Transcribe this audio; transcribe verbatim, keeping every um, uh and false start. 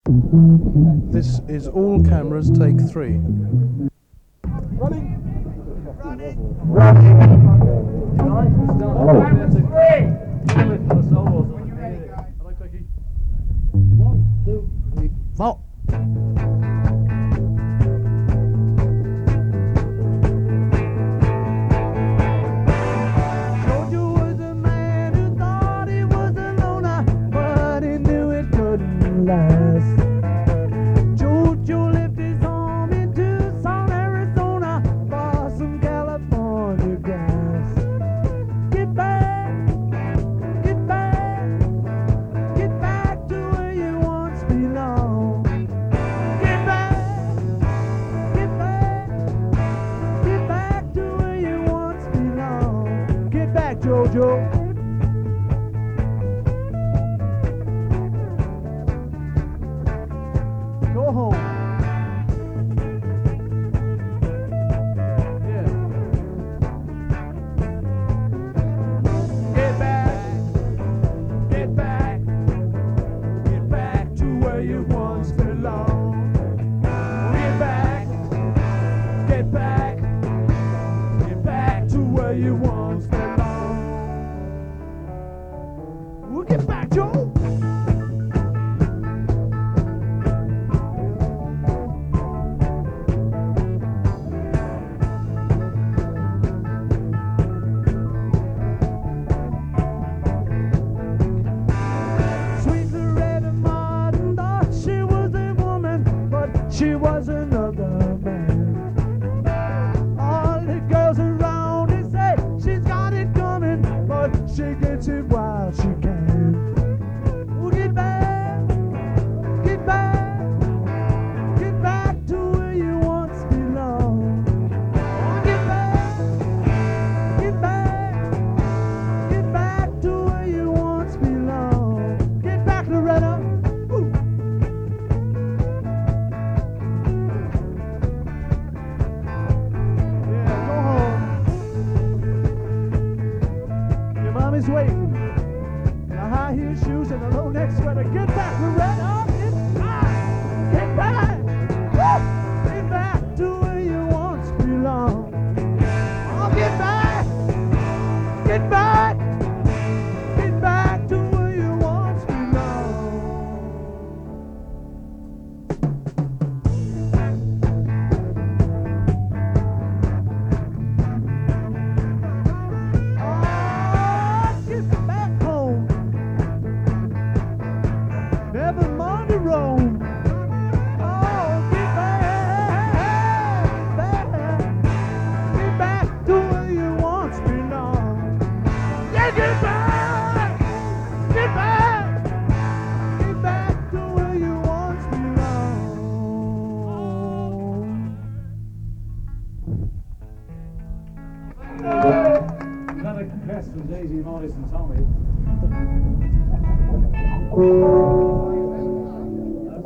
This is all cameras, take three. Running! One, two, three, four. Georgia was a man who thought he was a loner, but he knew it couldn't last. Jojo left his home in Tucson, Arizona, for some California grass. Get back, get back, get back to where you once belonged. Get back, get back, get back to where you once belonged. Get back, Jojo. Go home. Yeah. Get back, get back, get back to where you once belonged. Get back, get back, get back to where you once belonged. We'll get back, Joe. Sweet Loretta Martin thought she was a woman, but she was another man. All the girls around her say she's got it coming, but she gets it while she can. Well, get back, get back, get back to where you once belonged. Oh, get back, get back, get back to where you once belonged. Get back, Loretta. Woo. Yeah, go home. Your mommy's waiting. In the high heel shoes and the low neck sweater. Get back, Loretta. Get back. Get back. Woo. Get back to where you once belonged. Oh, get back. Get back. Get back to where you once belonged. Oh, get back home. Never mind to roam. Oh, get back, back, get back to where you once belonged. Yeah, get back, get back, get back to where you once belonged. Another guest from Daisy Morris and Tommy.